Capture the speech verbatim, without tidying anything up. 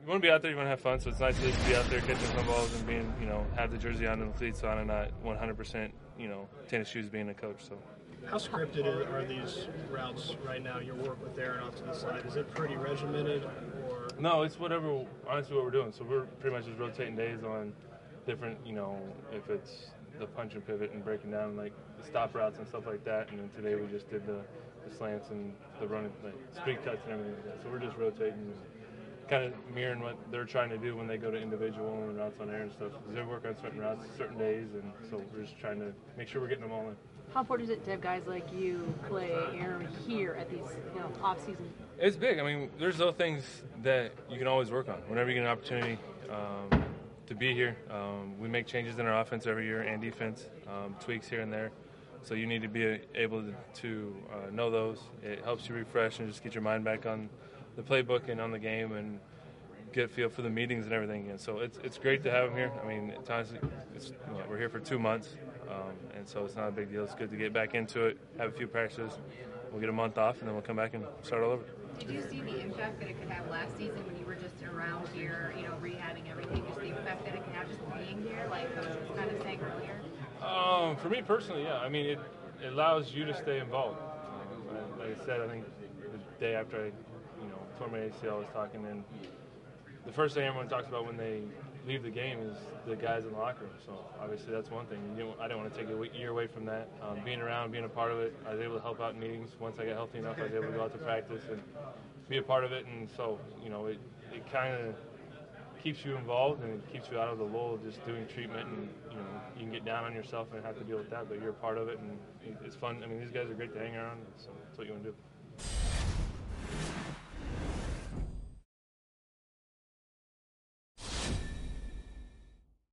You want to be out there, you want to have fun, so it's nice to just be out there catching some balls and being, you know, have the jersey on and the cleats on and not one hundred percent, you know, tennis shoes being a coach. So. How scripted are these routes right now, your work with Aaron off to the side? Is it pretty regimented? Or? No, it's whatever, honestly, what we're doing. So we're pretty much just rotating days on different, you know, if it's the punch and pivot and breaking down, like, the stop routes and stuff like that. And then today we just did the, the slants and the running, like, street cuts and everything like that. So we're just rotating, kind of mirroring what they're trying to do when they go to individual and routes on air and stuff. Because they work on certain routes certain days, and so we're just trying to make sure we're getting them all in. How important is it to have guys like you, Clay, Aaron, here at these, you know, off-season? It's big. I mean, there's little things that you can always work on. Whenever you get an opportunity um, to be here, um, we make changes in our offense every year and defense, um, tweaks here and there. So you need to be able to, to uh, know those. It helps you refresh and just get your mind back on the playbook and on the game and get a feel for the meetings and everything. And so it's it's great to have them here. I mean, it's honestly, it's, you know, we're here for two months, um, and so it's not a big deal. It's good to get back into it, have a few practices. We'll get a month off, and then we'll come back and start all over. Did you see the impact that it could have last season when you were just around here, you know, rehabbing everything, just the effect that it could have just being here, like Coach was kind of saying earlier? Um, for me personally, yeah. I mean, it, it allows you to stay involved. Um, like I said, I think the day after I, you know, tore my A C L, I was talking, and the first thing everyone talks about when they leave the game is the guys in the locker room. So obviously that's one thing. You know, I didn't want to take a year away from that. Um, being around, being a part of it, I was able to help out in meetings. Once I got healthy enough, I was able to go out to practice and be a part of it. And so, you know, it, it kind of keeps you involved and it keeps you out of the lull of just doing treatment. And, you know, you can get down on yourself and have to deal with that, but you're a part of it. And it's fun. I mean, these guys are great to hang around. So that's what you want to do.